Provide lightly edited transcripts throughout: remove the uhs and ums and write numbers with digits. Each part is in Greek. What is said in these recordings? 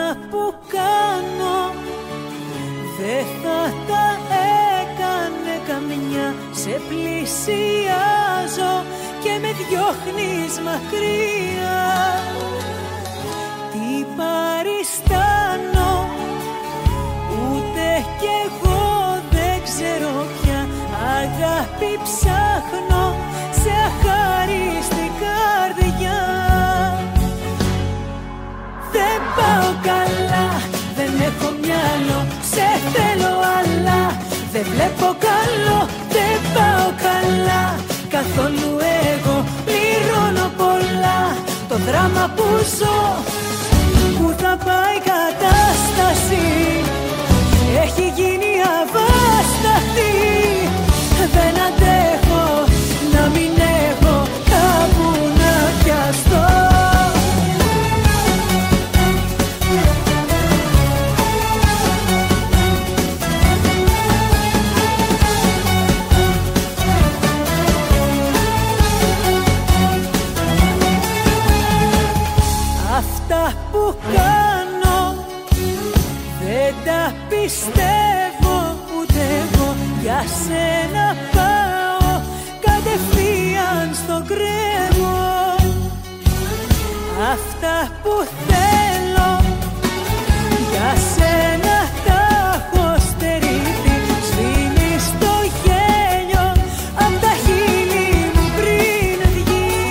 που κάνω δεν θα τα έκανε καμιά. Σε πλησιάζω και με διώχνεις μακριά. Τι παριστάνω, ούτε κι εγώ δεν ξέρω πια. Αγάπη ψάχνω σε αχάριστη καρδιά. Δεν πάω καλά, δεν έχω μυαλό, σε θέλω αλλά δεν βλέπω καλό. Δεν πάω καλά, καθόλου εγώ πληρώνω πολλά. Το δράμα που ζω, που θα πάει η κατάσταση, έχει γίνει αβάσταχτη. Δεν αντέχω να μην έχω κάπου να πιαστώ. Αυτά που κάνω δεν τα πιστεύω ούτε εγώ. Για σένα πάω κατευθείαν στο κρέμο. Αυτά που θέλω για σένα τα έχω στερηθεί. Σβήνεις το γέλιο απ' τα χείλη μου πριν βγει.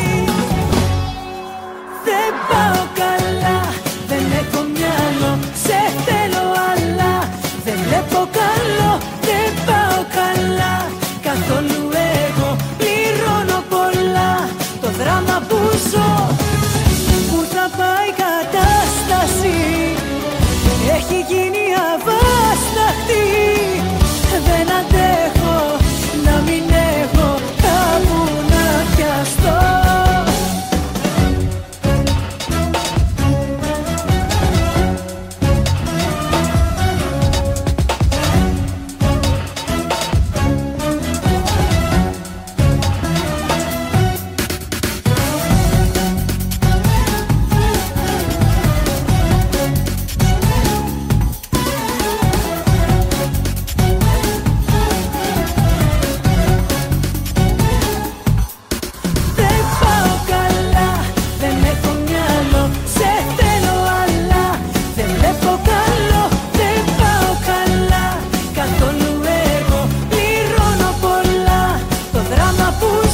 Δεν πάω καλά, δεν έχω μυαλό, σε θέλω αλλά δεν βλέπω καλό. Δεν πάω καλά, καθόλου εγώ πληρώνω πολλά. Το δράμα που ζω, που θα πάει η κατάσταση, έχει γίνει αβάσταχτη. Δεν αντέχω να μην έχω κάπου να πιαστώ.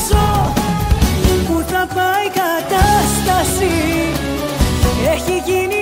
Που θα πάει η κατάσταση, έχει γίνει